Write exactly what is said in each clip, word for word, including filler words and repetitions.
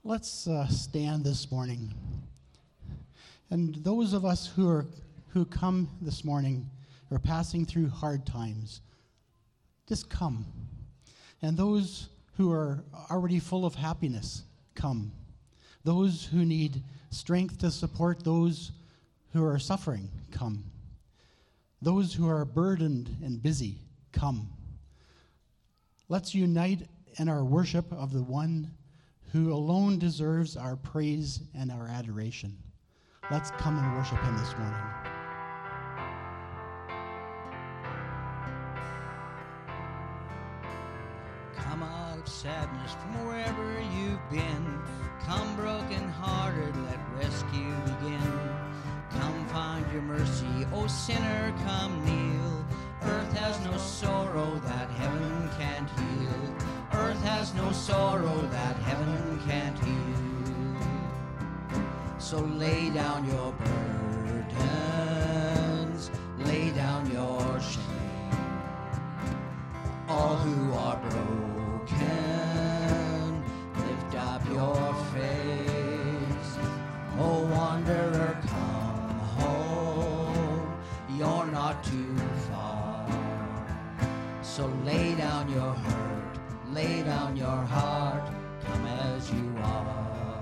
Let's uh, stand this morning. And those of us who are who come this morning are passing through hard times, just come. And those who are already full of happiness, come. Those who need strength to support those who are suffering, come. Those who are burdened and busy, come. Let's unite in our worship of the one who alone deserves our praise and our adoration. Let's come and worship him this morning. Come out of sadness from wherever you've been. Come broken-hearted, let rescue begin. Come find your mercy, O sinner, come kneel. Earth has no sorrow that heaven can't heal. Earth has no sorrow that heaven can't heal. So lay down your burdens, lay down your shame. All who are broken, lift up your face. Oh wanderer, come home, you're not too far. So lay down your hurt, lay down your heart, come as you are.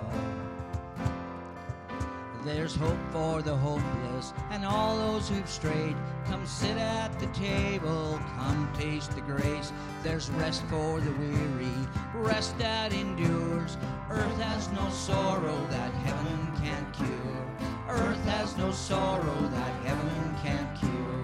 There's hope for the hopeless and all those who've strayed. Come sit at the table, come taste the grace. There's rest for the weary, rest that endures. Earth has no sorrow that heaven can't cure. Earth has no sorrow that heaven can't cure.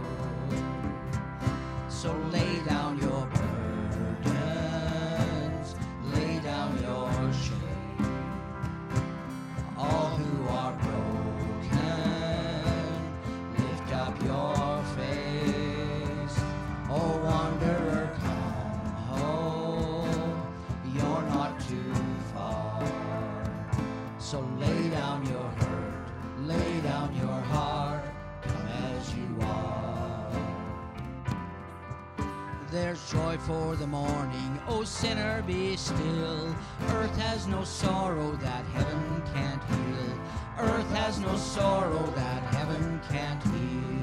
So lay down your burdens, lay down your shame. All who are broken, lift up your face. Oh wanderer, come home, you're not too far. So lay down your hurt, lay down your heart, come as you are. There's joy for the morning, O sinner, be still. Earth has no sorrow that heaven can't heal. Earth has no sorrow that heaven can't heal.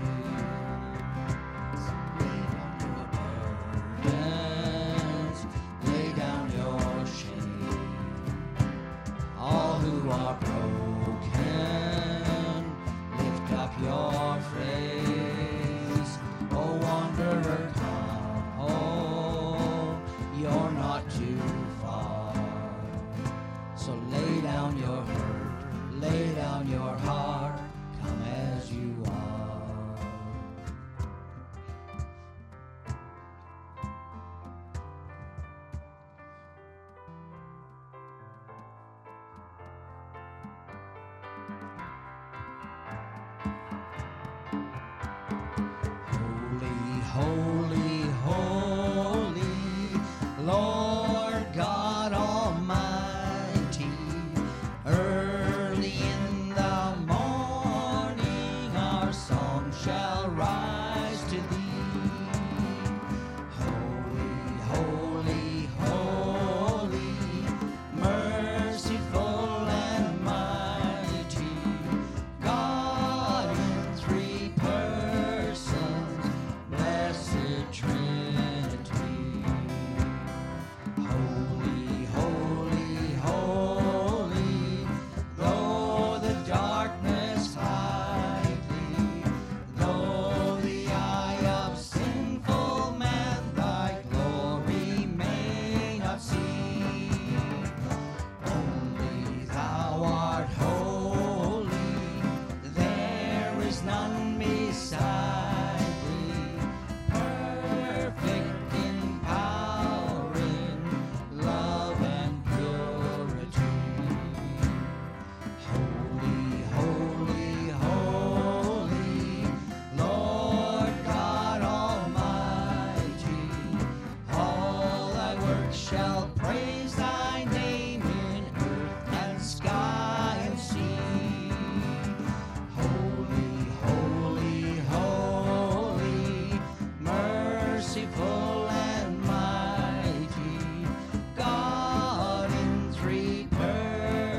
Burdens, lay down your shame. All who are broken, lift up your face. O wanderer, come home, you're not too far. So lay down your hurt, lay down your heart, come as you are. Holy, holy, Lord God Almighty. Early in the morning our song shall rise to thee. Holy, holy, holy, merciful and mighty, God in three persons, blessed Trinity. Holy, holy, holy, though the darkness hide thee, though the eye of sinful man thy glory may not see, only thou art holy, there is none beside thee, perfect in power, in love and purity. Holy, holy, holy, Lord God Almighty, all thy works shall praise thy name in earth and sky and sea. Holy, holy, holy, merciful and mighty, God in three persons,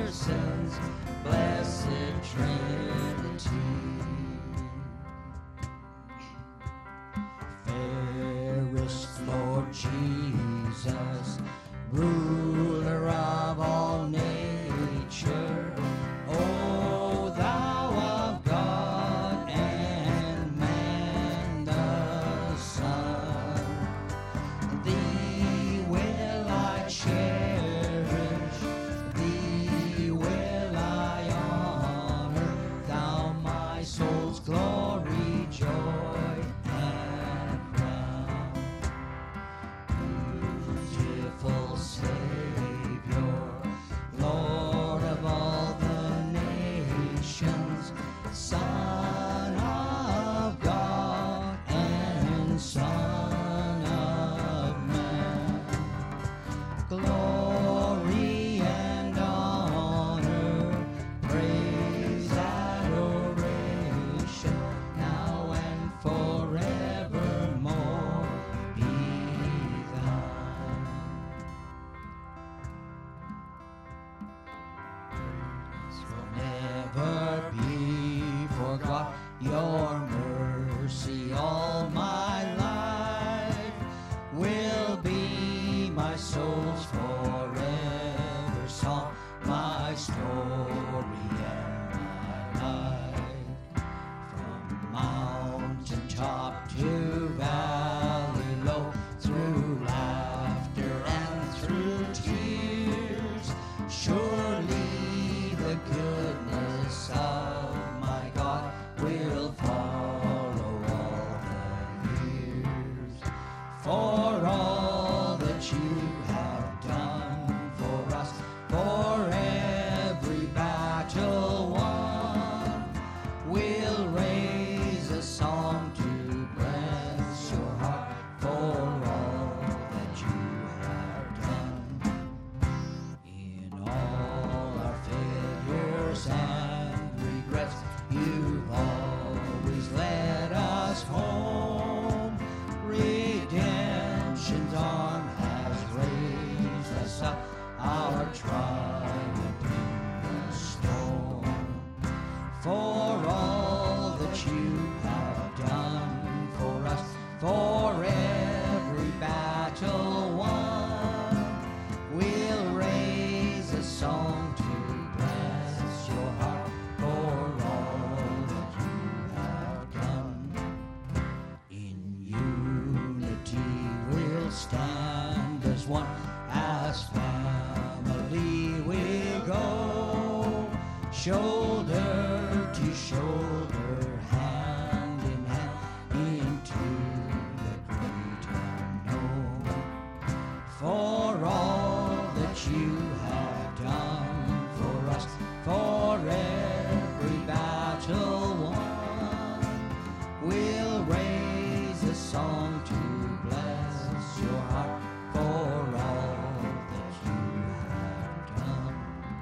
tears. Surely the goodness of my God will follow all the years. For all that you have done for us, for every battle won, we'll raise a song to bless your heart for all that you have done. In all our failures and regrets, you've always led us home. Redemption's arm has raised us up, our triumph in the storm. For all that you have done for us, for every battle won, we'll raise a song to bless your heart for all that you have done. In unity we'll stand as one, as family we go, shoulder to shoulder, hand in hand, into the great unknown. For all that you have done for us, for every battle won, we'll raise a song to bless your heart for all that you have done.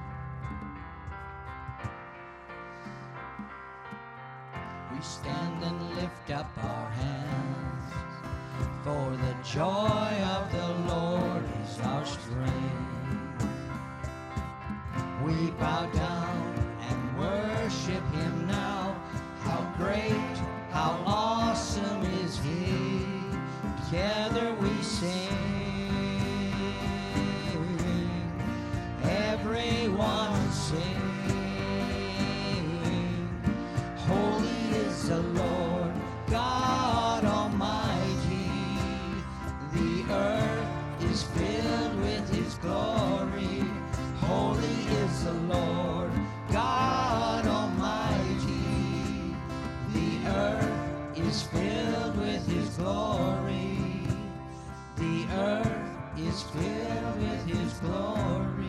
We stand and lift up our hands, for the joy of the Lord is our strength. We bow down and worship him now. How great, how awesome is he. Together we sing. Everyone sing. Holy is the Lord God Almighty. The earth is filled with his glory. Holy is the Lord God Almighty. The earth is filled with his glory. The earth is filled with his glory.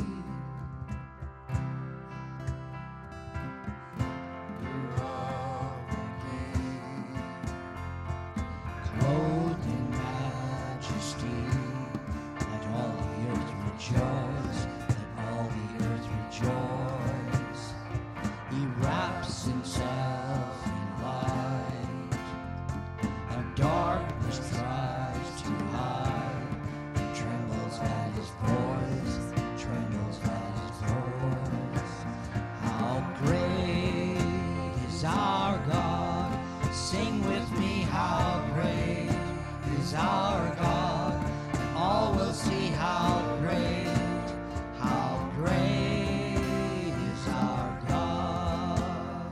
Clothed in majesty, let all the earth rejoice, let all the earth rejoice. He wraps himself in light, and darkness tries to hide. He trembles at his voice, trembles at his voice. How great is our God! Sing with me, how great is our God, and all will see how great, how great is our God.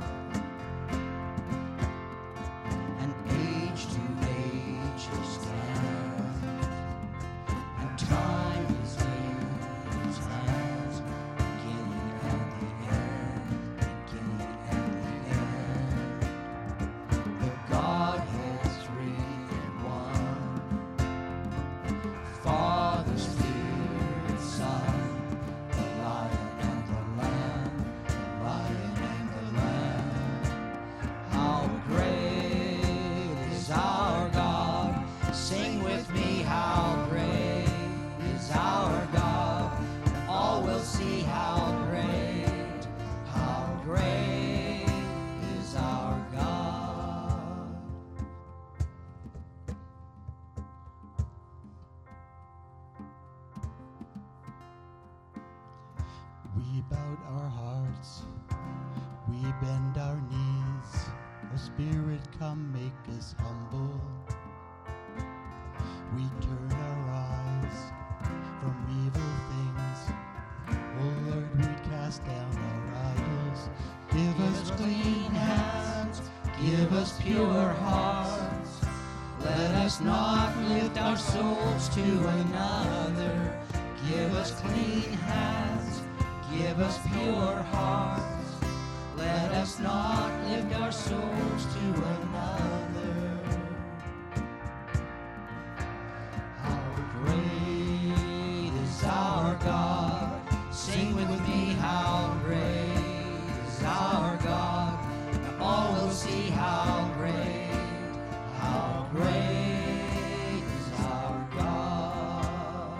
And age to age he stands, and time is in his hands, beginning and the end, beginning and the end. The Godhead three in one, Father, Spirit, Son, the Lion and the Lamb, the Lion and the Lamb. How great is our God! Sing with me, how great is our God! All will see how great, how great is our God. We bowed our hearts, we bend our knees. O Spirit, come make us humble. We turn our eyes from evil things. O Lord, we cast down our idols. Give us clean hands, Give us pure hearts. Let us not lift our souls to another. Give us clean hands, give us pure hearts. Let us not lift our souls to another. How great is our God. Sing with me, how great is our God. And all will see how great, how great is our God.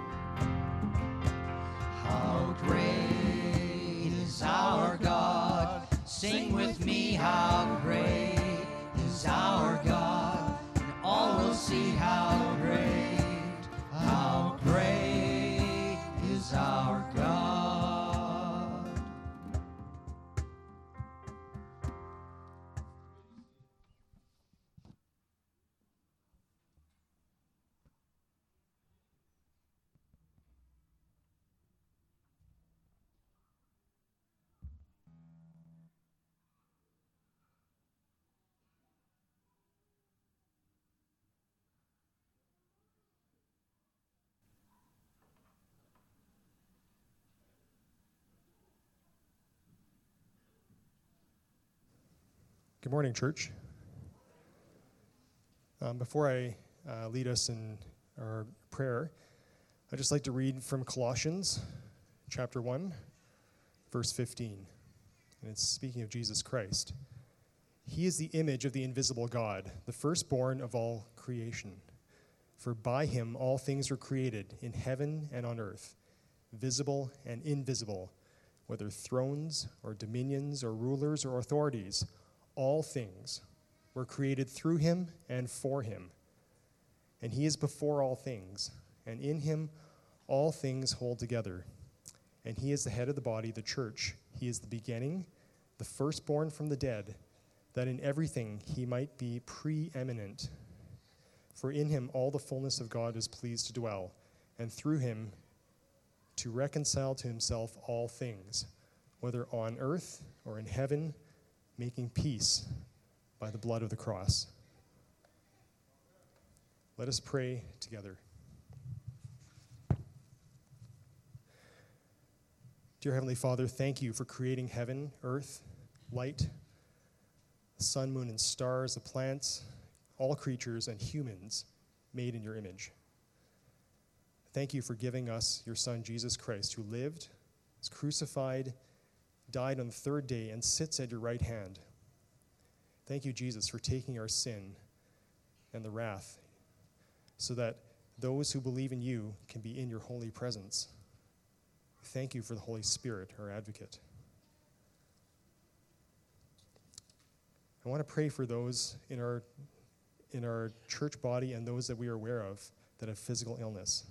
How great is our God. Sing with me, how great is our God. And all will see how great, how great is our God. Good morning, church. Um, before I uh, lead us in our prayer, I'd just like to read from Colossians chapter one, verse fifteen. And it's speaking of Jesus Christ. He is the image of the invisible God, the firstborn of all creation. For by him all things were created in heaven and on earth, visible and invisible, whether thrones or dominions or rulers or authorities. All things were created through him and for him. And he is before all things, and in him all things hold together. And he is the head of the body, the church. He is the beginning, the firstborn from the dead, that in everything he might be preeminent. For in him all the fullness of God is pleased to dwell, and through him to reconcile to himself all things, whether on earth or in heaven, making peace by the blood of the cross. Let us pray together. Dear Heavenly Father, thank you for creating heaven, earth, light, the sun, moon, and stars, the plants, all creatures, and humans made in your image. Thank you for giving us your Son, Jesus Christ, who lived, was crucified, died on the third day, and sits at your right hand. Thank you, Jesus, for taking our sin and the wrath so that those who believe in you can be in your holy presence. Thank you for the Holy Spirit, our advocate. I want to pray for those in our in our church body and those that we are aware of that have physical illness.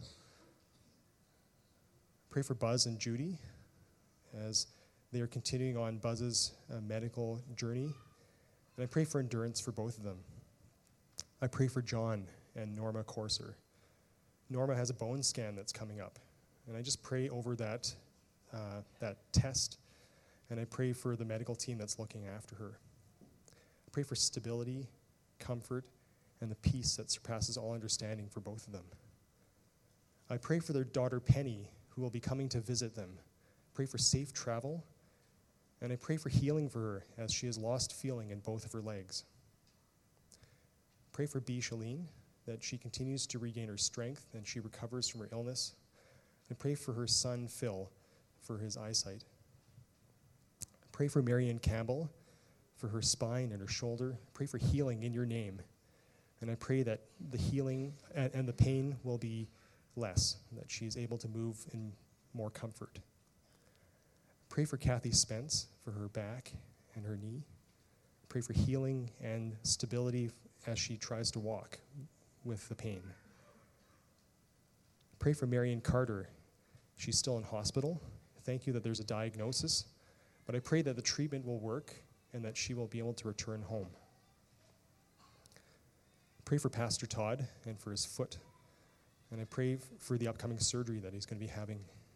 Pray for Buzz and Judy as they are continuing on Buzz's uh, medical journey. And I pray for endurance for both of them. I pray for John and Norma Corser. Norma has a bone scan that's coming up. And I just pray over that, uh, that test. And I pray for the medical team that's looking after her. I pray for stability, comfort, and the peace that surpasses all understanding for both of them. I pray for their daughter Penny, who will be coming to visit them. Pray for safe travel. And I pray for healing for her as she has lost feeling in both of her legs. Pray for B. Shalene, that she continues to regain her strength and she recovers from her illness. And pray for her son, Phil, for his eyesight. Pray for Marianne Campbell, for her spine and her shoulder. Pray for healing in your name. And I pray that the healing and, and the pain will be less, that she is able to move in more comfort. Pray for Kathy Spence for her back and her knee. Pray for healing and stability as she tries to walk with the pain. Pray for Marion Carter. She's still in hospital. Thank you that there's a diagnosis, but I pray that the treatment will work and that she will be able to return home. Pray for Pastor Todd and for his foot, and I pray f- for the upcoming surgery that he's going to be having.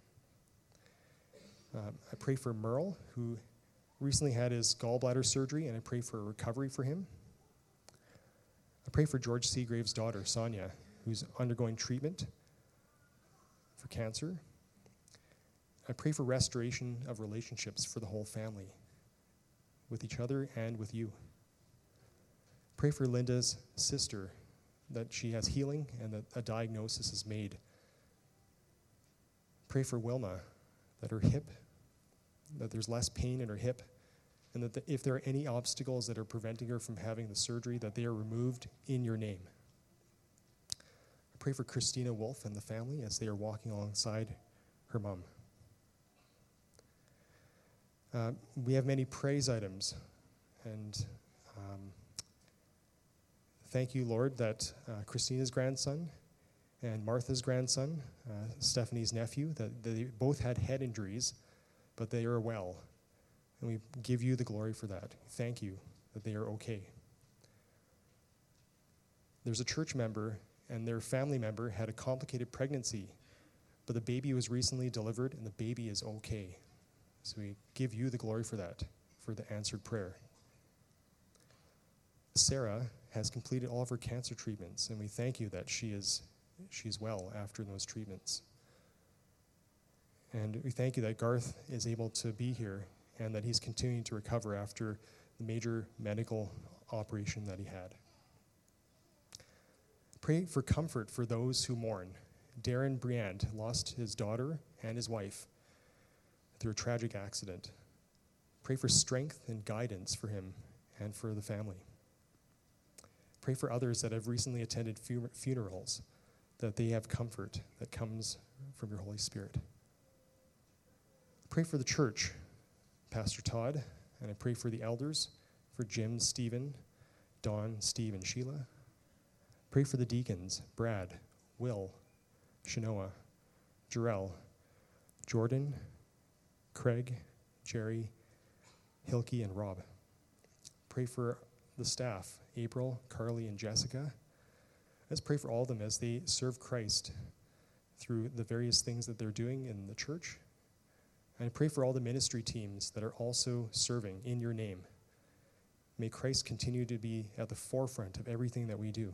Uh, I pray for Merle, who recently had his gallbladder surgery, and I pray for a recovery for him. I pray for George Seagrave's daughter, Sonia, who's undergoing treatment for cancer. I pray for restoration of relationships for the whole family, with each other and with you. Pray for Linda's sister, that she has healing and that a diagnosis is made. Pray for Wilma, that her hip, that there's less pain in her hip, and that the, if there are any obstacles that are preventing her from having the surgery, that they are removed in your name. I pray for Christina Wolf and the family as they are walking alongside her mom. Uh, we have many praise items, and um, thank you, Lord, that uh, Christina's grandson and Martha's grandson, uh, Stephanie's nephew, that they both had head injuries, but they are well. And we give you the glory for that. Thank you that they are okay. There's a church member and their family member had a complicated pregnancy, but the baby was recently delivered and the baby is okay. So we give you the glory for that, for the answered prayer. Sarah has completed all of her cancer treatments, and we thank you that she is she's well after those treatments. And we thank you that Garth is able to be here and that he's continuing to recover after the major medical operation that he had. Pray for comfort for those who mourn. Darren Briand lost his daughter and his wife through a tragic accident. Pray for strength and guidance for him and for the family. Pray for others that have recently attended fu- funerals, that they have comfort that comes from your Holy Spirit. Pray for the church, Pastor Todd, and I pray for the elders, for Jim, Stephen, Don, Steve, and Sheila. Pray for the deacons, Brad, Will, Shanoa, Jarrell, Jordan, Craig, Jerry, Hilke, and Rob. Pray for the staff, April, Carly, and Jessica. Let's pray for all of them as they serve Christ through the various things that they're doing in the church. And I pray for all the ministry teams that are also serving in your name. May Christ continue to be at the forefront of everything that we do.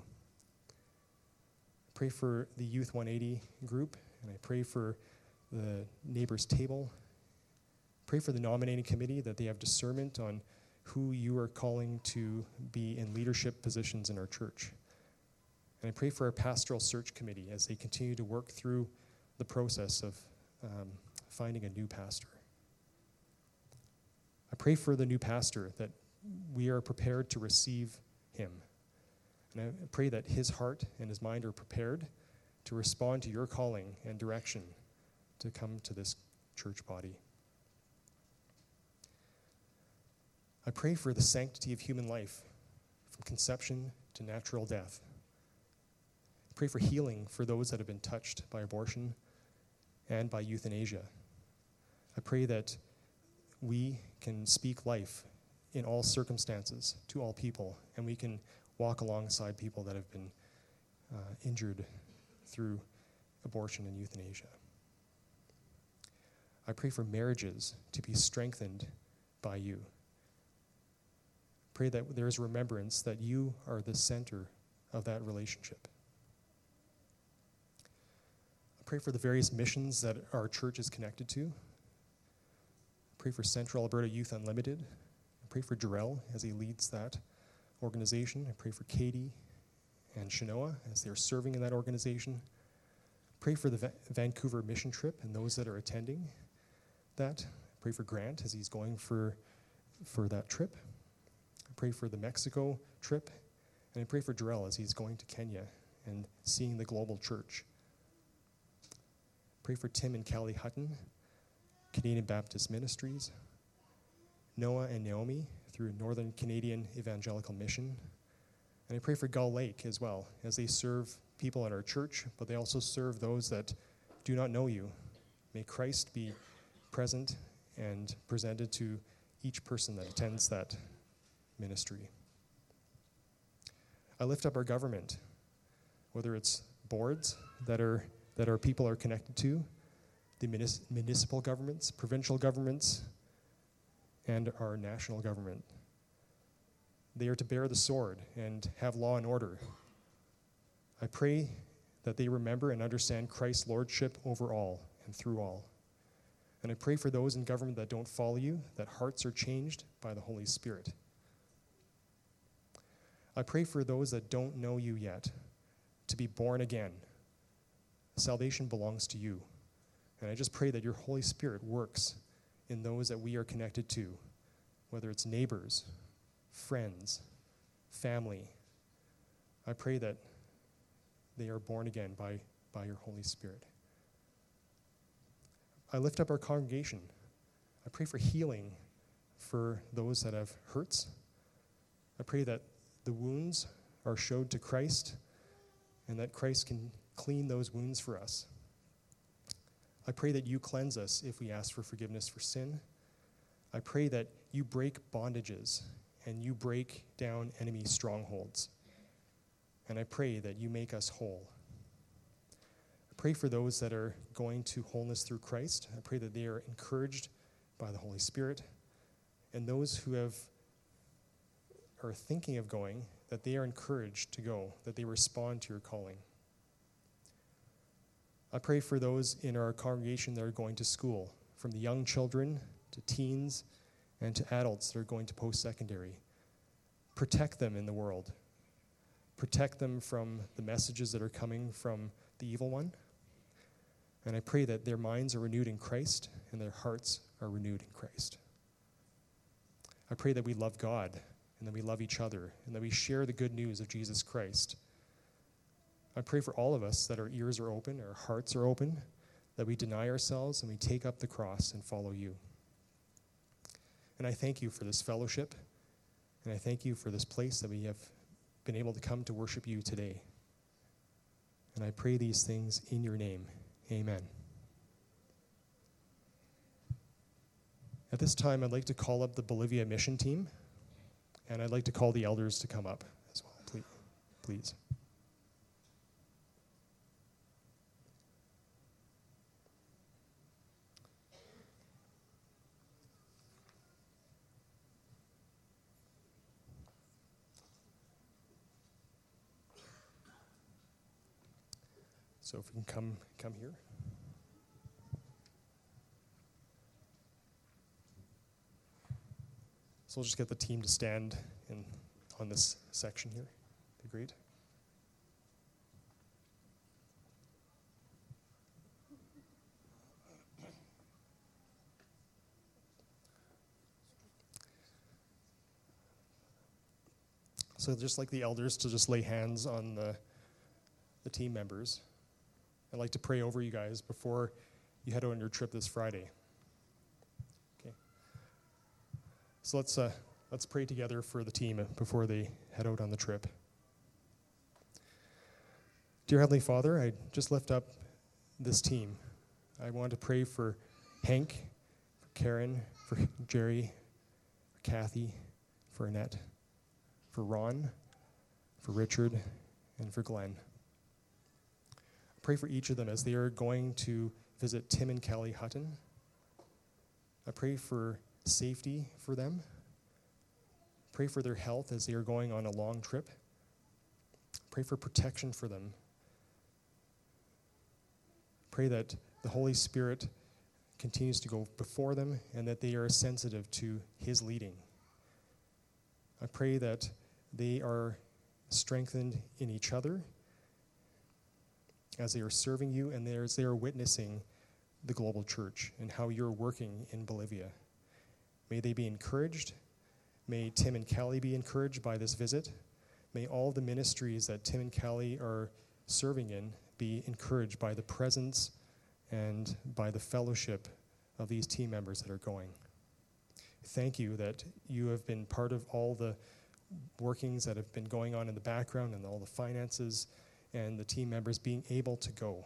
Pray for the Youth one eighty group, and I pray for the neighbors' table. Pray for the nominating committee, that they have discernment on who you are calling to be in leadership positions in our church. And I pray for our pastoral search committee as they continue to work through the process of um, finding a new pastor. I pray for the new pastor, that we are prepared to receive him. And I pray that his heart and his mind are prepared to respond to your calling and direction to come to this church body. I pray for the sanctity of human life, from conception to natural death. I pray for healing for those that have been touched by abortion and by euthanasia. I pray that we can speak life in all circumstances to all people, and we can walk alongside people that have been uh, injured through abortion and euthanasia. I pray for marriages to be strengthened by you. Pray that there is remembrance that you are the center of that relationship. I pray for the various missions that our church is connected to. I pray for Central Alberta Youth Unlimited. I pray for Jarrell as he leads that organization. I pray for Katie and Shanoa as they are serving in that organization. Pray for the Va- Vancouver mission trip and those that are attending that. Pray for Grant as he's going for, for that trip. I pray for the Mexico trip. And I pray for Jarrell as he's going to Kenya and seeing the global church. Pray for Tim and Callie Hutton, Canadian Baptist Ministries, Noah and Naomi through Northern Canadian Evangelical Mission. And I pray for Gull Lake as well, as they serve people at our church, but they also serve those that do not know you. May Christ be present and presented to each person that attends that ministry. I lift up our government, whether it's boards that are that our people are connected to, the munis- municipal governments, provincial governments, and our national government. They are to bear the sword and have law and order. I pray that they remember and understand Christ's lordship over all and through all. And I pray for those in government that don't follow you, that hearts are changed by the Holy Spirit. I pray for those that don't know you yet to be born again. Salvation belongs to you. And I just pray that your Holy Spirit works in those that we are connected to, whether it's neighbors, friends, family. I pray that they are born again by, by your Holy Spirit. I lift up our congregation. I pray for healing for those that have hurts. I pray that the wounds are showed to Christ and that Christ can clean those wounds for us. I pray that you cleanse us if we ask for forgiveness for sin. I pray that you break bondages and you break down enemy strongholds. And I pray that you make us whole. I pray for those that are going to wholeness through Christ. I pray that they are encouraged by the Holy Spirit. And those who have are thinking of going, that they are encouraged to go, that they respond to your calling. I pray for those in our congregation that are going to school, from the young children to teens and to adults that are going to post-secondary. Protect them in the world. Protect them from the messages that are coming from the evil one. And I pray that their minds are renewed in Christ and their hearts are renewed in Christ. I pray that we love God and that we love each other and that we share the good news of Jesus Christ. I pray for all of us that our ears are open, our hearts are open, that we deny ourselves and we take up the cross and follow you. And I thank you for this fellowship, and I thank you for this place that we have been able to come to worship you today. And I pray these things in your name. Amen. At this time, I'd like to call up the Bolivia mission team, and I'd like to call the elders to come up as well, please. please. So if we can come come here. So we'll just get the team to stand in on this section here. Be great. So just like the elders to just lay hands on the the team members. I'd like to pray over you guys before you head out on your trip this Friday. Okay. So let's uh, let's pray together for the team before they head out on the trip. Dear Heavenly Father, I just lift up this team. I want to pray for Hank, for Karen, for Jerry, for Kathy, for Annette, for Ron, for Richard, and for Glenn. Pray for each of them as they are going to visit Tim and Kelly Hutton. I pray for safety for them. Pray for their health as they are going on a long trip. Pray for protection for them. Pray that the Holy Spirit continues to go before them and that they are sensitive to His leading. I pray that they are strengthened in each other as they are serving you and as they are witnessing the global church and how you're working in Bolivia. May they be encouraged. May Tim and Kelly be encouraged by this visit. May all the ministries that Tim and Kelly are serving in be encouraged by the presence and by the fellowship of these team members that are going. Thank you that you have been part of all the workings that have been going on in the background and all the finances and the team members being able to go.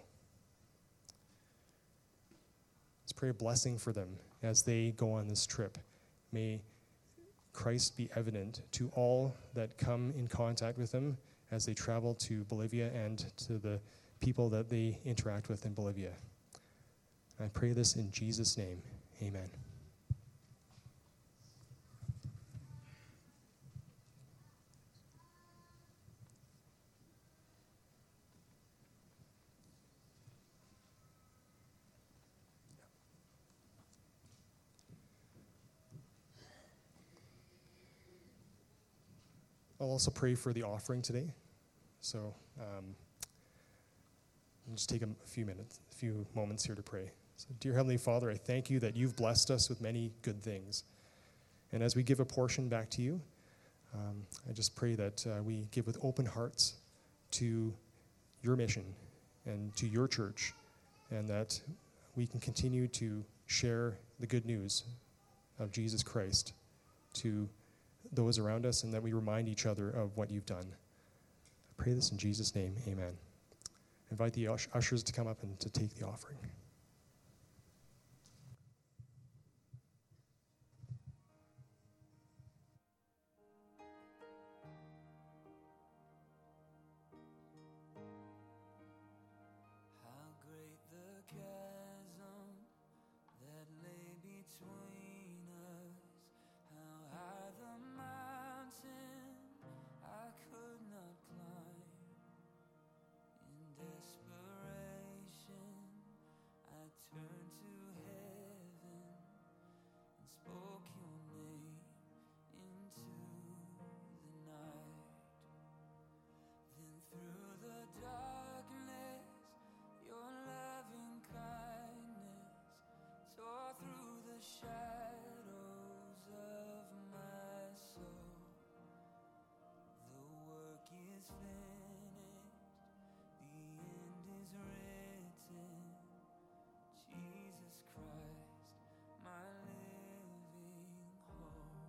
Let's pray a blessing for them as they go on this trip. May Christ be evident to all that come in contact with them as they travel to Bolivia and to the people that they interact with in Bolivia. I pray this in Jesus' name. Amen. I'll also pray for the offering today. So um, I'll just take a few minutes, a few moments here to pray. So, dear Heavenly Father, I thank you that you've blessed us with many good things. And as we give a portion back to you, um, I just pray that uh, we give with open hearts to your mission and to your church, and that we can continue to share the good news of Jesus Christ to those around us, and that we remind each other of what you've done. I pray this in Jesus' name, amen. I invite the ush- ushers to come up and to take the offering. How great the chasm that lay between us, how high the mountain I could not climb. In desperation, I turned to heaven and spoke your name into the night. Then through the darkness, your loving kindness tore through the shadows of my soul. The work is finished, the end is written. Jesus Christ, my living hope.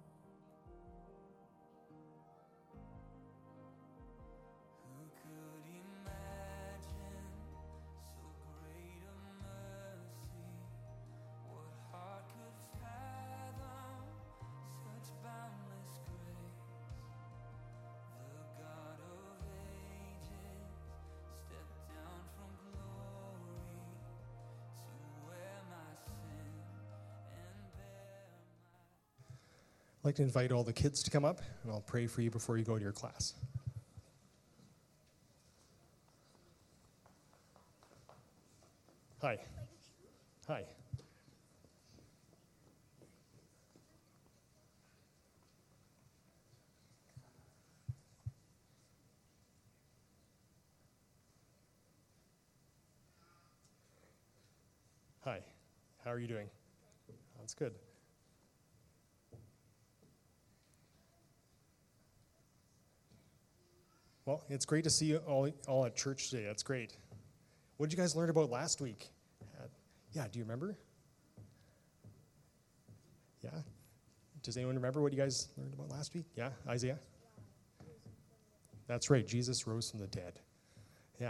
Who could imagine so great a mercy? What heart could fathom such boundless grace? The God of ages stepped down from glory to wear my sin and bear my... I'd like to invite all the kids to come up, and I'll pray for you before you go to your class. Hi. Hi. Hi. How are you doing? That's good. Well, it's great to see you all, all at church today. That's great. What did you guys learn about last week? Uh, yeah, do you remember? Yeah? Does anyone remember what you guys learned about last week? Yeah, Isaiah? That's right, Jesus rose from the dead. Yeah.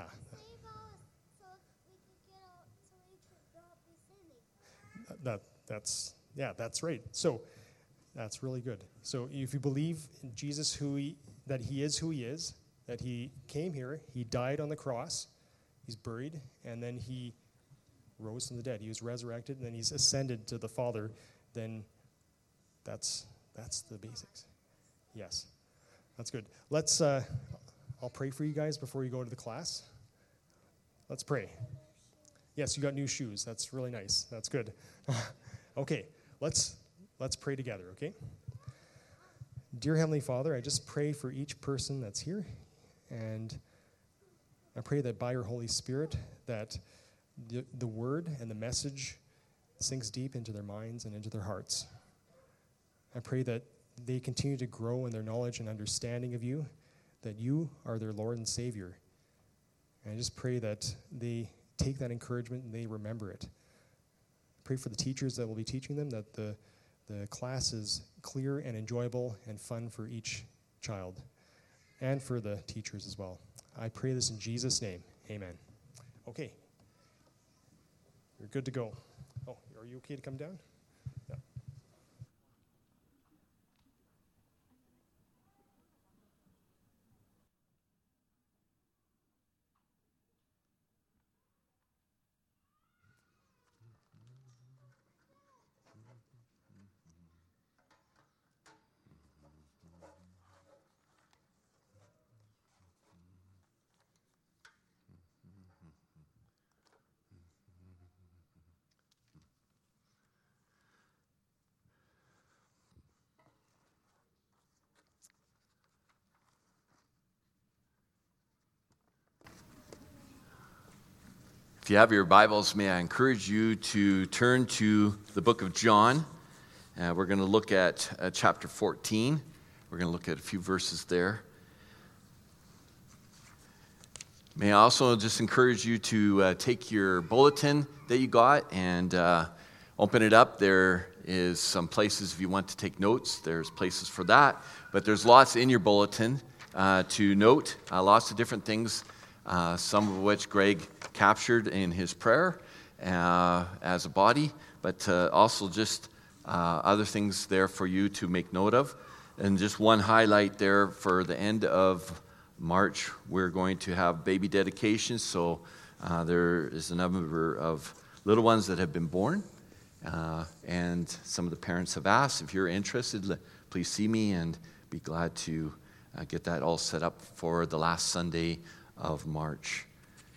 That, that's, yeah, that's right. So, that's really good. So, if you believe in Jesus, who he, that he is who he is, that he came here, he died on the cross, he's buried, and then he rose from the dead. He was resurrected, and then he's ascended to the Father, then that's that's the basics. Yes, that's good. Let's, uh, I'll pray for you guys before you go to the class. Let's pray. Yes, you got new shoes. That's really nice. That's good. Okay, let's let's pray together, okay? Dear Heavenly Father, I just pray for each person that's here, and I pray that by your Holy Spirit that the, the word and the message sinks deep into their minds and into their hearts. I pray that they continue to grow in their knowledge and understanding of you, that you are their Lord and Savior. And I just pray that they take that encouragement and they remember it. Pray for the teachers that will be teaching them, that the, the class is clear and enjoyable and fun for each child, and for the teachers as well. I pray this in Jesus' name. Amen. Okay. You're good to go. Oh, are you okay to come down? Yeah. If you have your Bibles, may I encourage you to turn to the book of John. Uh, we're going to look at uh, chapter fourteen. We're going to look at a few verses there. May I also just encourage you to uh, take your bulletin that you got and uh, open it up. There is some places if you want to take notes. There's places for that. But there's lots in your bulletin uh, to note, uh, lots of different things, uh, some of which Greg captured in his prayer uh, as a body, but uh, also just uh, other things there for you to make note of. And just one highlight there for the end of March, we're going to have baby dedications, so uh, there is a number of little ones that have been born, uh, and some of the parents have asked, if you're interested, please see me, and be glad to uh, get that all set up for the last Sunday of March.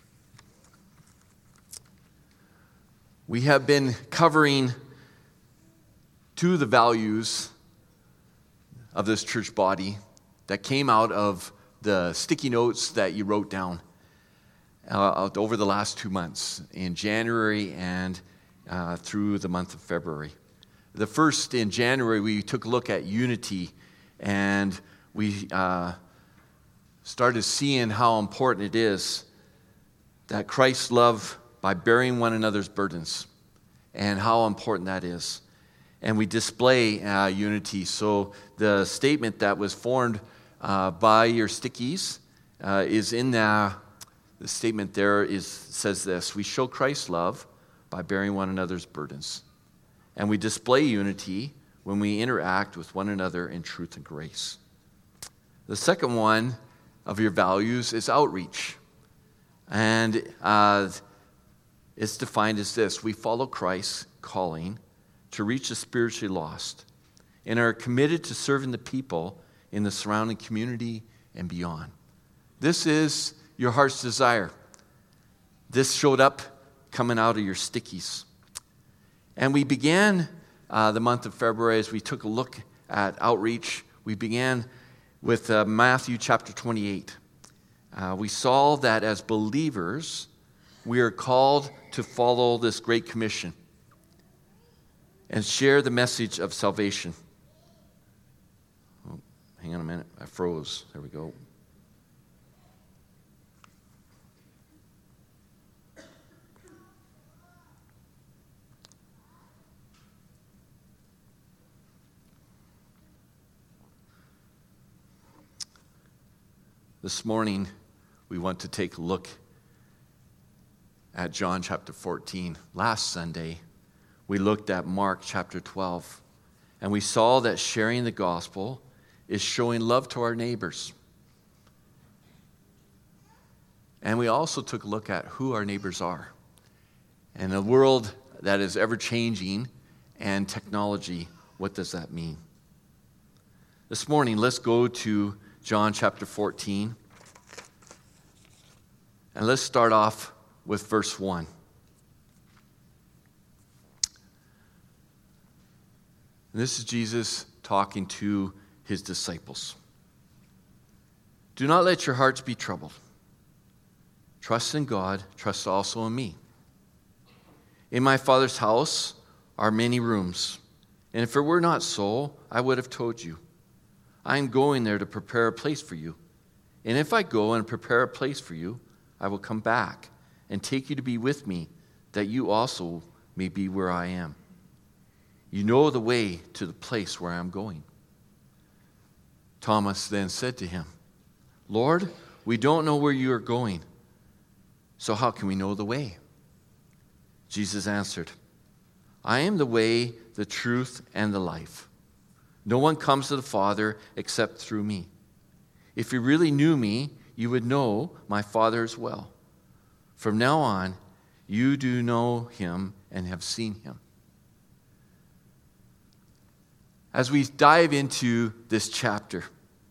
We have been covering two of the values of this church body that came out of the sticky notes that you wrote down uh, over the last two months, in January and uh, through the month of February. The first, in January, we took a look at unity, and we uh, started seeing how important it is that Christ love by bearing one another's burdens, and how important that is. And we display uh, unity. So the statement that was formed uh, by your stickies uh, is in the, the statement there is says this: we show Christ's love by bearing one another's burdens. And we display unity when we interact with one another in truth and grace. The second one of your values is outreach. And uh, it's defined as this: we follow Christ's calling to reach the spiritually lost and are committed to serving the people in the surrounding community and beyond. This is your heart's desire. This showed up coming out of your stickies. And we began uh, the month of February as we took a look at outreach. We began with uh, Matthew chapter twenty-eight. Uh, we saw that as believers, we are called to follow this great commission and share the message of salvation. Oh, hang on a minute, I froze. There we go. This morning, we want to take a look at John chapter fourteen. Last Sunday, we looked at Mark chapter twelve, and we saw that sharing the gospel is showing love to our neighbors. And we also took a look at who our neighbors are. In a world that is ever-changing and technology, what does that mean? This morning, let's go to John chapter fourteen, and let's start off with verse one. And this is Jesus talking to his disciples. Do not let your hearts be troubled. Trust in God, trust also in me. In my Father's house are many rooms, and if it were not so, I would have told you. I am going there to prepare a place for you. And if I go and prepare a place for you, I will come back and take you to be with me, that you also may be where I am. You know the way to the place where I am going. Thomas then said to him, Lord, we don't know where you are going, so how can we know the way? Jesus answered, I am the way, the truth, and the life. No one comes to the Father except through me. If you really knew me, you would know my Father as well. From now on, you do know him and have seen him. As we dive into this chapter,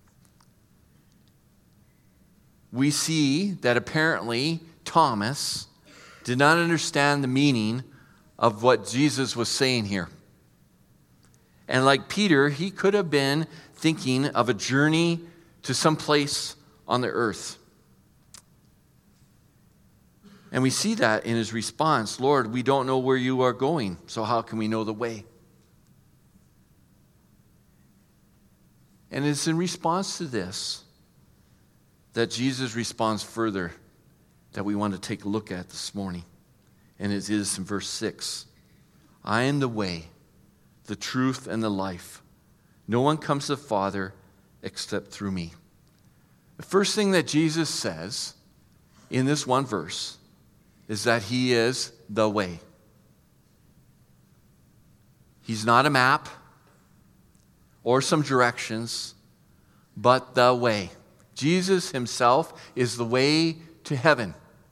we see that apparently Thomas did not understand the meaning of what Jesus was saying here. And like Peter, he could have been thinking of a journey to some place on the earth. And we see that in his response, Lord, we don't know where you are going, so how can we know the way? And it's in response to this that Jesus responds further that we want to take a look at this morning. And it is in verse six. I am the way, the truth, and the life. No one comes to the Father except through me. The first thing that Jesus says in this one verse is that he is the way. He's not a map or some directions, but the way. Jesus himself is the way to heaven.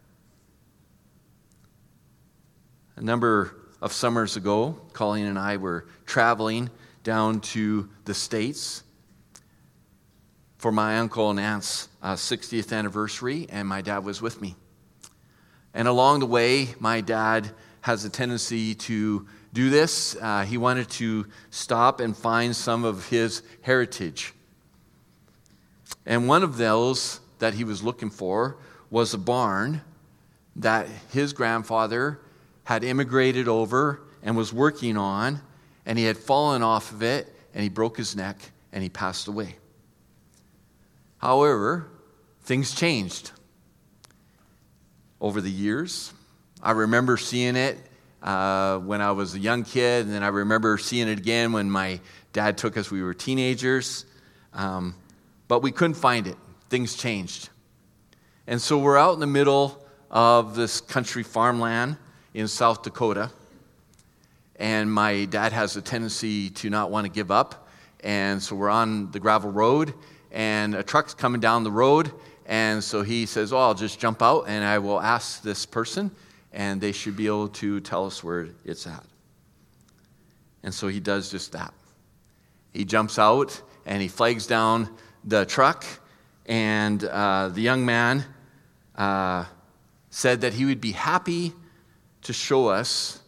A number of summers ago, Colleen and I were traveling down to the States for my uncle and aunt's uh, sixtieth anniversary, and my dad was with me. And along the way, my dad has a tendency to do this. Uh, he wanted to stop and find some of his heritage. And one of those that he was looking for was a barn that his grandfather had immigrated over and was working on, and he had fallen off of it, and he broke his neck, and he passed away. However, things changed over the years. I remember seeing it uh, when I was a young kid, and then I remember seeing it again when my dad took us, we were teenagers. Um, but we couldn't find it. Things changed. And so we're out in the middle of this country farmland in South Dakota. And my dad has a tendency to not want to give up. And so we're on the gravel road, and a truck's coming down the road. And so he says, oh, I'll just jump out, and I will ask this person, and they should be able to tell us where it's at. And so he does just that. He jumps out, and he flags down the truck, and uh, the young man uh, said that he would be happy to show us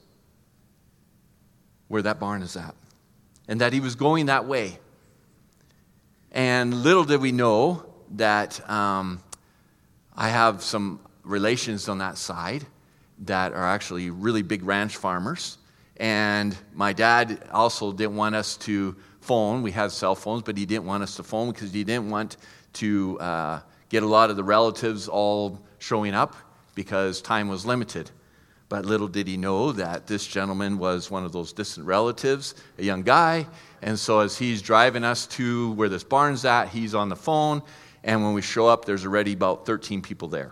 where that barn is at, and that he was going that way. And little did we know that um, I have some relations on that side that are actually really big ranch farmers, and my dad also didn't want us to phone. We had cell phones, but he didn't want us to phone because he didn't want to uh, get a lot of the relatives all showing up because time was limited. But little did he know that this gentleman was one of those distant relatives, a young guy. And so as he's driving us to where this barn's at, he's on the phone. And when we show up, there's already about thirteen people there.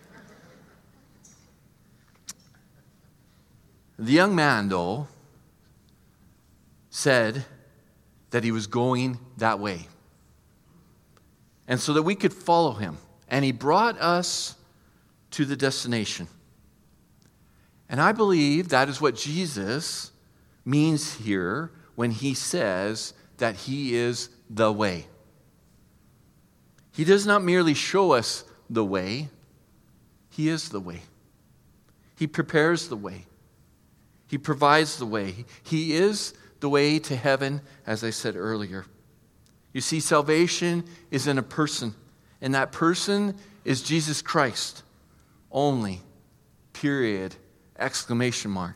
The young man, though, said that he was going that way. And so that we could follow him. And he brought us to the destination. And I believe that is what Jesus means here when he says that he is the way. He does not merely show us the way, he is the way. He prepares the way. He provides the way. He is the way to heaven, as I said earlier. You see, salvation is in a person, and that person is Jesus Christ. Only, period, exclamation mark.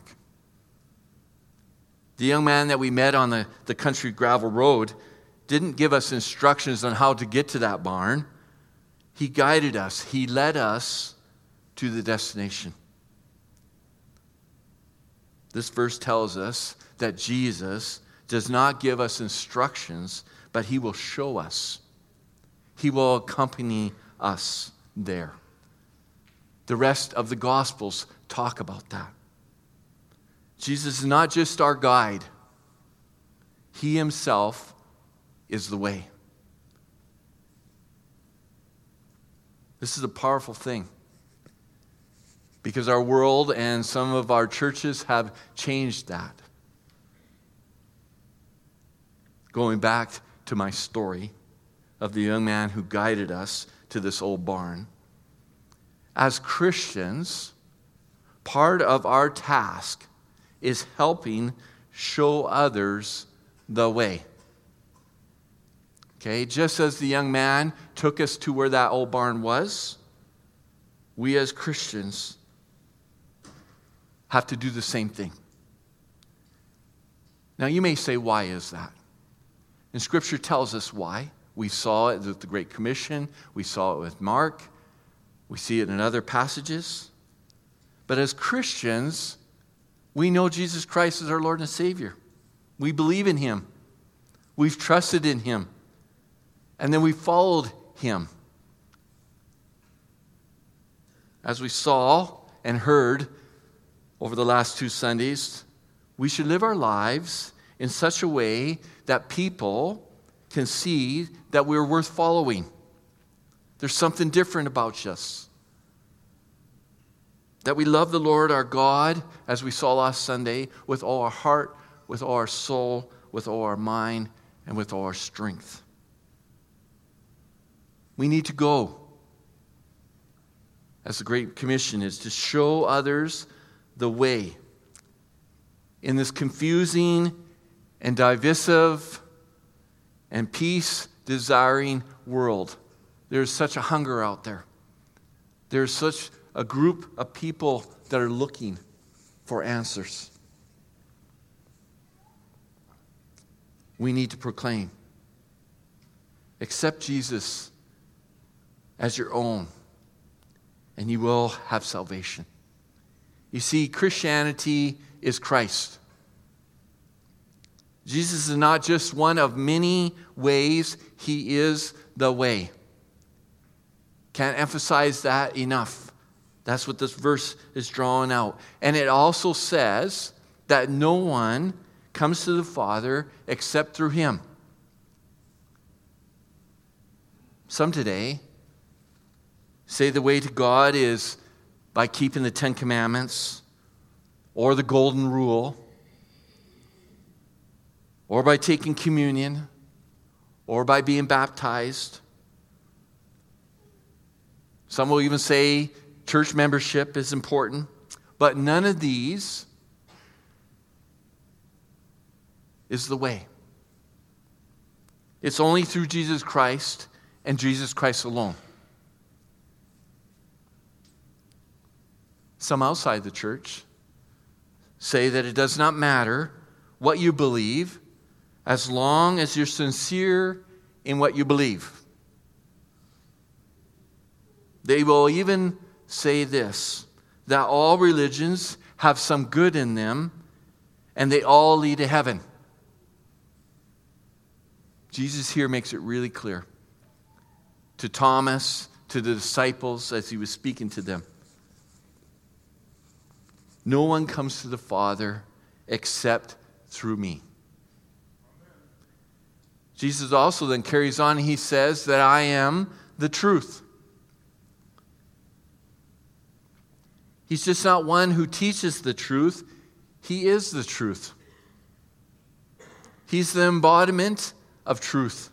The young man that we met on the, the country gravel road didn't give us instructions on how to get to that barn. He guided us. He led us to the destination. This verse tells us that Jesus does not give us instructions, but he will show us. He will accompany us there. The rest of the Gospels talk about that. Jesus is not just our guide. He himself is the way. This is a powerful thing, because our world and some of our churches have changed that. Going back to my story of the young man who guided us to this old barn. As Christians, part of our task is helping show others the way. Okay, just as the young man took us to where that old barn was, we as Christians have to do the same thing. Now you may say, why is that? And Scripture tells us why. We saw it with the Great Commission. We saw it with Mark. We see it in other passages. But as Christians, we know Jesus Christ is our Lord and Savior. We believe in Him. We've trusted in Him. And then we followed Him. As we saw and heard over the last two Sundays, we should live our lives in such a way that people can see that we're worth following. There's something different about us. That we love the Lord our God, as we saw last Sunday, with all our heart, with all our soul, with all our mind, and with all our strength. We need to go, as the Great Commission is, to show others the way. In this confusing and divisive and peace-desiring world, there's such a hunger out there. There's such a group of people that are looking for answers. We need to proclaim, accept Jesus as your own, and you will have salvation. You see, Christianity is Christ. Jesus is not just one of many ways. He is the way. Can't emphasize that enough. That's what this verse is drawing out. And it also says that no one comes to the Father except through Him. Some today say the way to God is by keeping the Ten Commandments or the Golden Rule, or by taking communion, or by being baptized. Some will even say church membership is important, but none of these is the way. It's only through Jesus Christ and Jesus Christ alone. Some outside the church say that it does not matter what you believe as long as you're sincere in what you believe. They will even say this, that all religions have some good in them and they all lead to heaven. Jesus here makes it really clear to Thomas, to the disciples as he was speaking to them. No one comes to the Father except through me. Jesus also then carries on, he says that I am the truth. He's just not one who teaches the truth. He is the truth. He's the embodiment of truth.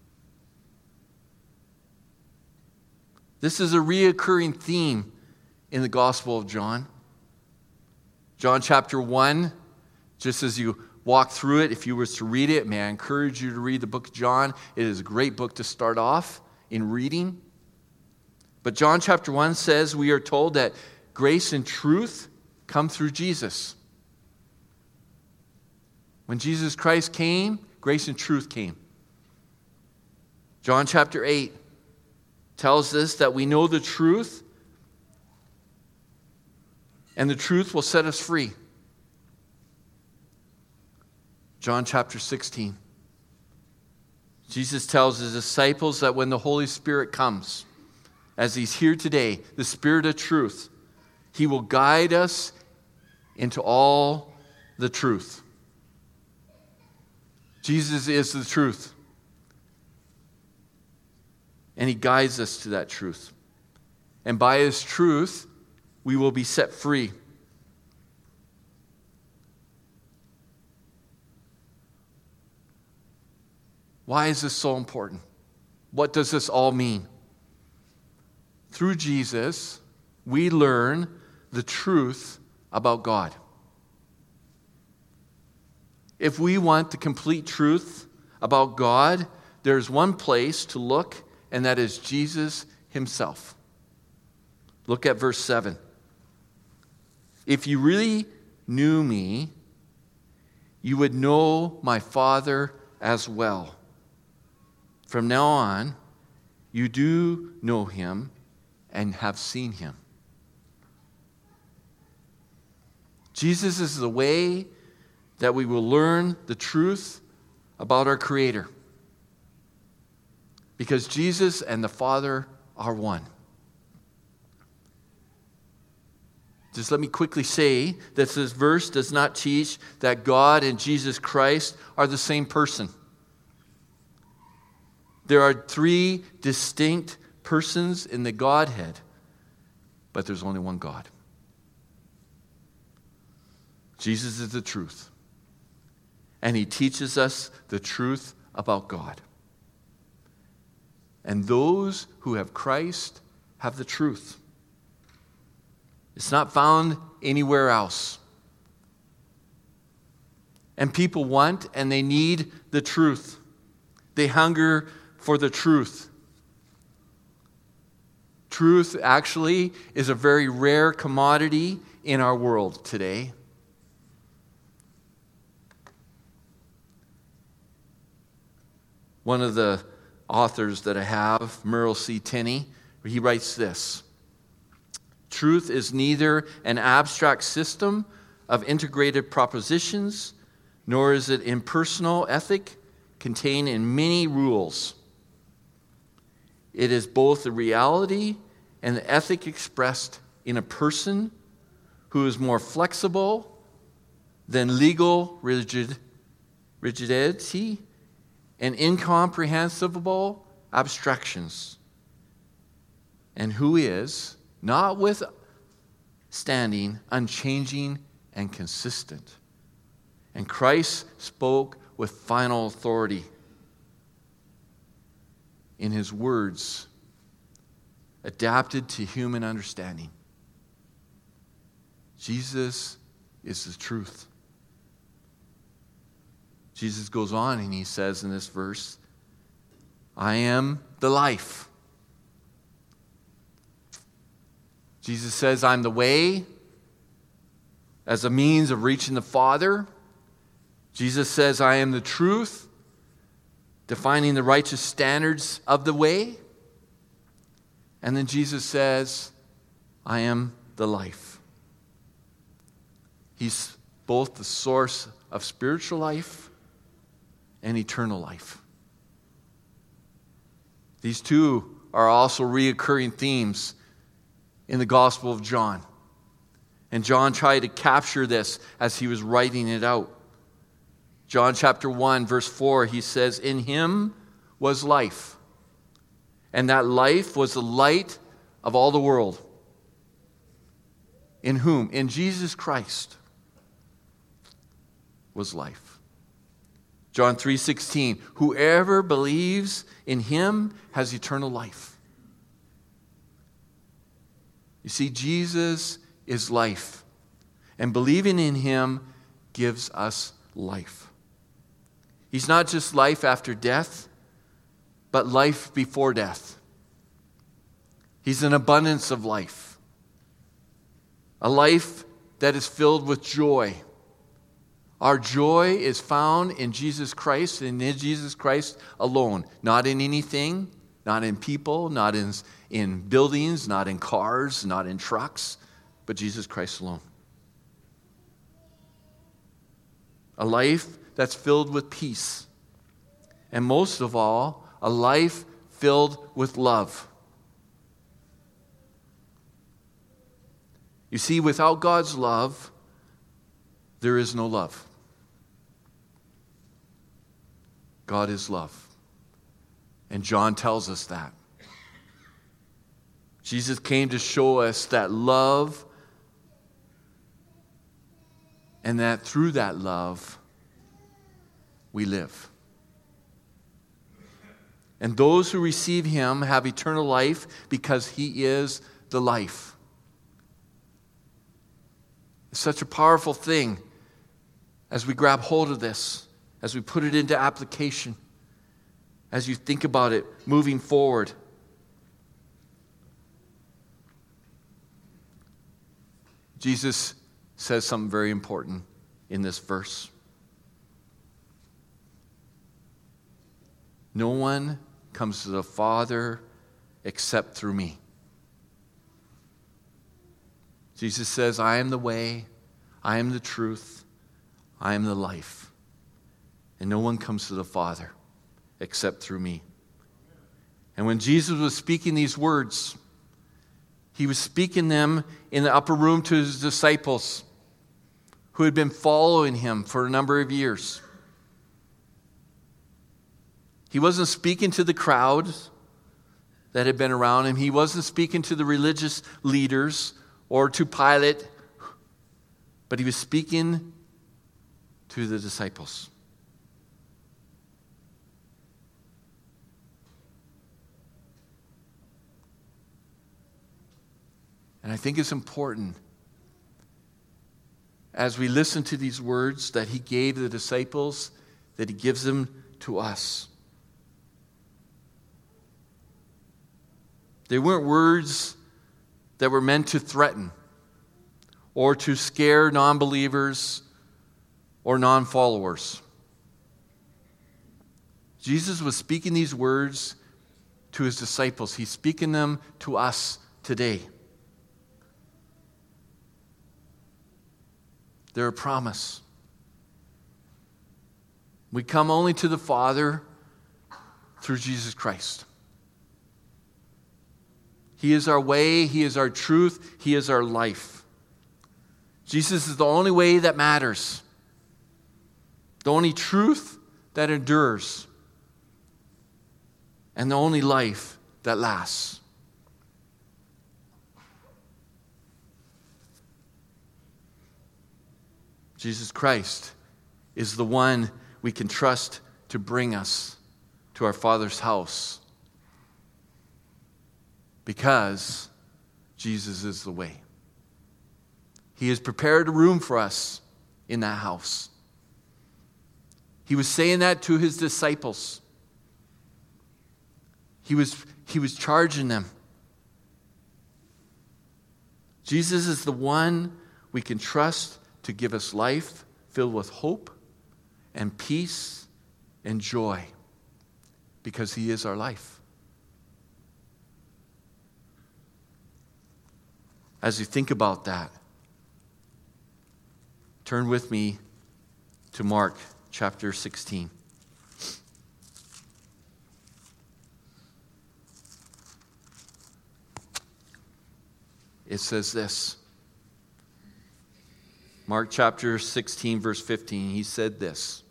This is a reoccurring theme in the Gospel of John. John chapter one, just as you walk through it, if you were to read it, may I encourage you to read the book of John. It is a great book to start off in reading. But John chapter one says we are told that grace and truth come through Jesus. When Jesus Christ came, grace and truth came. John chapter eight tells us that we know the truth, and the truth will set us free. John chapter sixteen. Jesus tells his disciples that when the Holy Spirit comes, as he's here today, the Spirit of truth, he will guide us into all the truth. Jesus is the truth. And he guides us to that truth. And by his truth, we will be set free. Why is this so important? What does this all mean? Through Jesus, we learn the truth about God. If we want the complete truth about God, there's one place to look, and that is Jesus himself. Look at verse seven. If you really knew me, you would know my Father as well. From now on, you do know him and have seen him. Jesus is the way that we will learn the truth about our Creator. Because Jesus and the Father are one. Just let me quickly say that this verse does not teach that God and Jesus Christ are the same person. There are three distinct persons in the Godhead, but there's only one God. Jesus is the truth, and he teaches us the truth about God. And those who have Christ have the truth. It's not found anywhere else. And people want and they need the truth. They hunger for the truth. Truth actually is a very rare commodity in our world today. One of the authors that I have, Merle C. Tenney, he writes this: truth is neither an abstract system of integrated propositions, nor is it impersonal ethic contained in many rules. It is both the reality and the ethic expressed in a person who is more flexible than legal rigid, rigidity and incomprehensible abstractions, and who is, notwithstanding, unchanging and consistent. And Christ spoke with final authority in his words, adapted to human understanding. Jesus is the truth. Jesus goes on and he says in this verse, I am the life. Jesus says, I'm the way as a means of reaching the Father. Jesus says, I am the truth, defining the righteous standards of the way. And then Jesus says, I am the life. He's both the source of spiritual life and eternal life. These two are also reoccurring themes in the Gospel of John. And John tried to capture this as he was writing it out. John chapter one, verse four, he says, in him was life, and that life was the light of all the world. In whom? In Jesus Christ was life. John three sixteen, whoever believes in him has eternal life. You see, Jesus is life, and believing in him gives us life. He's not just life after death, but life before death. He's an abundance of life, a life that is filled with joy. Our joy is found in Jesus Christ and in Jesus Christ alone. Not in anything, not in people, not in, in buildings, not in cars, not in trucks, but Jesus Christ alone. A life that's filled with peace. And most of all, a life filled with love. You see, without God's love, there is no love. God is love. And John tells us that. Jesus came to show us that love, and that through that love, we live. And those who receive him have eternal life because he is the life. It's such a powerful thing as we grab hold of this, as we put it into application, as you think about it moving forward. Jesus says something very important in this verse. No one comes to the Father except through me. Jesus says, I am the way, I am the truth, I am the life. And no one comes to the Father except through me. And when Jesus was speaking these words, he was speaking them in the upper room to his disciples who had been following him for a number of years. He wasn't speaking to the crowds that had been around him. He wasn't speaking to the religious leaders or to Pilate, but he was speaking to the disciples. And I think it's important as we listen to these words that he gave the disciples, that he gives them to us. They weren't words that were meant to threaten or to scare non-believers or non-followers. Jesus was speaking these words to his disciples. He's speaking them to us today. They're a promise. We come only to the Father through Jesus Christ. He is our way, he is our truth, he is our life. Jesus is the only way that matters, the only truth that endures, and the only life that lasts. Jesus Christ is the one we can trust to bring us to our Father's house, because Jesus is the way. He has prepared a room for us in that house. He was saying that to his disciples. He was, he was charging them. Jesus is the one we can trust to give us life filled with hope and peace and joy, because he is our life. As you think about that, turn with me to Mark chapter sixteen. It says this. Mark chapter sixteen, verse fifteen, he said this.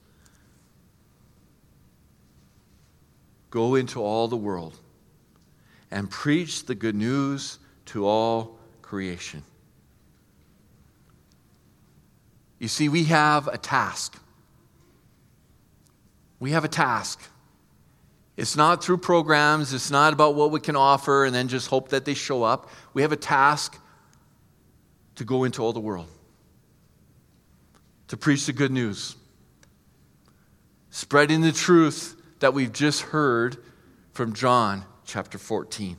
Go into all the world and preach the good news to all creation. You see, we have a task. We have a task. It's not through programs. It's not about what we can offer and then just hope that they show up. We have a task to go into all the world, to preach the good news, spreading the truth that we've just heard from John chapter fourteen.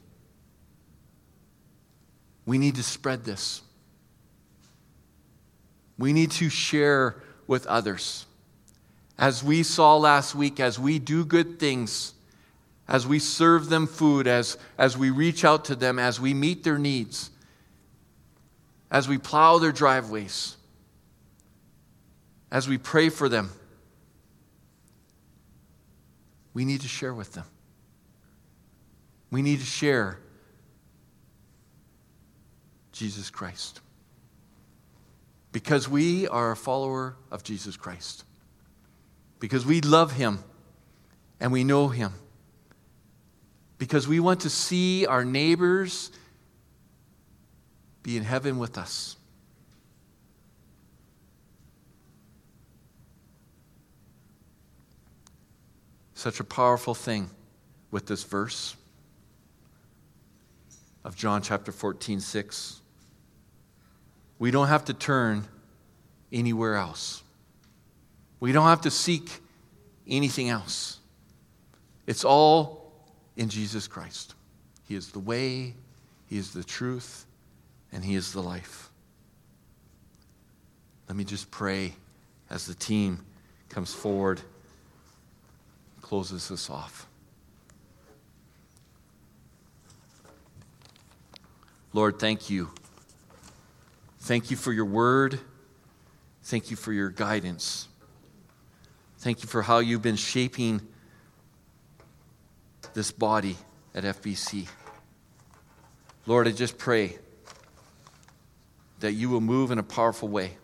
We need to spread this. We need to share with others. As we saw last week, as we do good things, as we serve them food, as, as we reach out to them, as we meet their needs, as we plow their driveways, as we pray for them, we need to share with them. We need to share Jesus Christ, because we are a follower of Jesus Christ, because we love him and we know him, because we want to see our neighbors be in heaven with us. Such a powerful thing with this verse of John chapter fourteen, six. We don't have to turn anywhere else. We don't have to seek anything else. It's all in Jesus Christ. He is the way, he is the truth, and he is the life. let me just pray as the team comes forward, closes us off. Lord, thank you. Thank you for your word. Thank you for your guidance. Thank you for how you've been shaping this body at F B C. Lord, I just pray that you will move in a powerful way,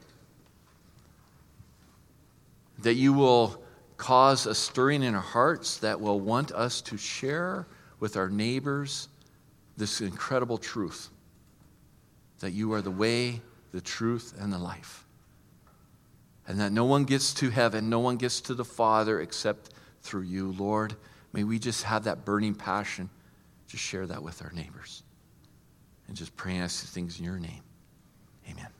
that you will cause a stirring in our hearts that will want us to share with our neighbors this incredible truth, that you are the way, the truth, and the life, and that no one gets to heaven, no one gets to the Father except through you. Lord, may we just have that burning passion to share that with our neighbors. And just pray and ask these things in your name. Amen.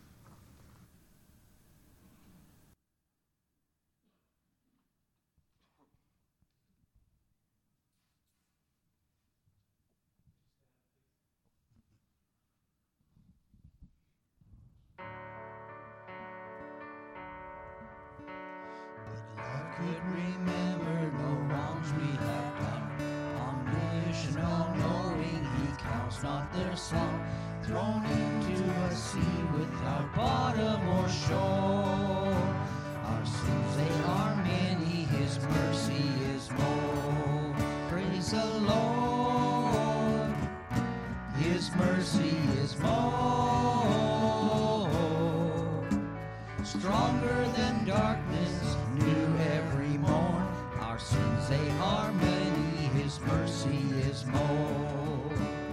Could remember no wrongs we have done. Omniscient, knowing he counts not their song. Thrown into a sea without bottom or shore. Our sins, they are many, his mercy is more. Praise the Lord, his mercy is more. Stronger than darkness, new every morn. Our sins, they are many, his mercy is more.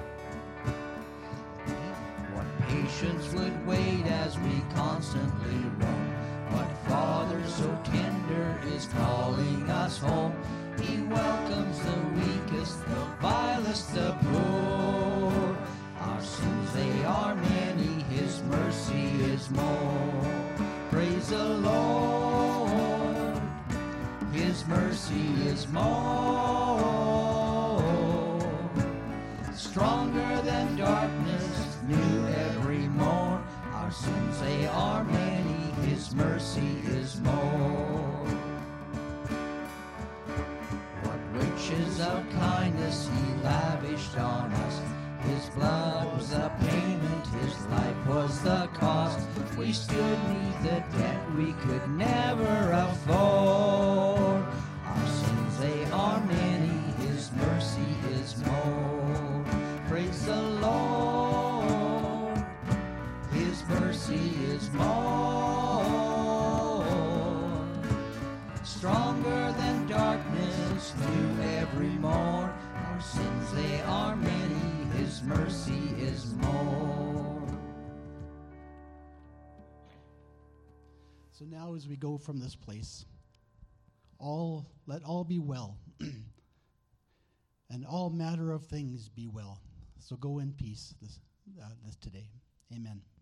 What patience would wait as we constantly roam. What Father so tender is calling us home. He welcomes the weakest, the vilest, the poor. Our sins, they are many, his mercy is more. Praise the Lord, his mercy is more. Stronger than darkness, new every morn. Our sins, they are many, his mercy is more. What riches of kindness he lavished on us. His blood was the payment, his life was the cost. We stood neath the debt we could never afford. Our sins, they are many, his mercy is more. Praise the Lord, his mercy is more. Stronger than darkness, new every morn. Our sins, they are many, his mercy is more. So now as we go from this place, all let all be well, and all matter of things be well. So go in peace this, uh, this today. Amen.